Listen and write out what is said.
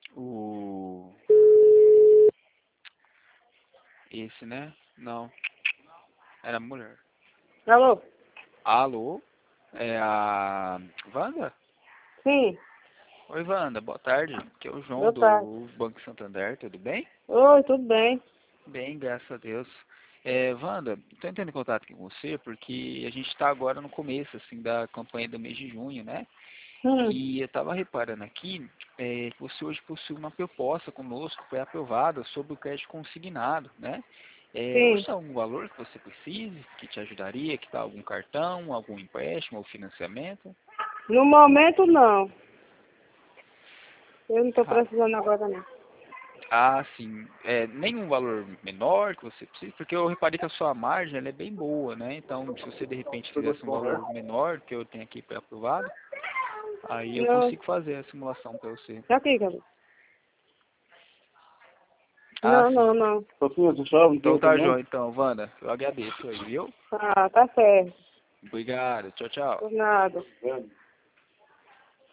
O... Esse, né? Não. Era mulher. Alô? Alô? É a Wanda? Sim, Oi, Wanda. Boa tarde. Aqui é o João boa tarde. do Banco Santander. Tudo bem? Oi, tudo bem? Bem, graças a Deus. Wanda, estou entrando em contato com você porque a gente está agora no começo, assim, da campanha do mês de junho, né? Hum, E eu estava reparando aqui que você hoje possui uma proposta conosco, foi aprovada sobre o crédito consignado, né? Hoje sim. está algum valor que você precise, que te ajudaria, que está algum cartão, algum empréstimo ou financiamento? No momento, não. Eu não estou Ah, precisando agora, não. sim. Nenhum valor menor que você precise, porque eu reparei que a sua margem ela é bem boa, né? Então, se você de repente fizesse um valor menor que eu tenho aqui pré-aprovado, aí eu Não. consigo fazer a simulação para você. Tá aqui, cara. Ah, Não, sim. não, não. Então tá, joia. Então, Wanda, eu agradeço aí, viu? Tá certo. Obrigado. Tchau, tchau. Por nada.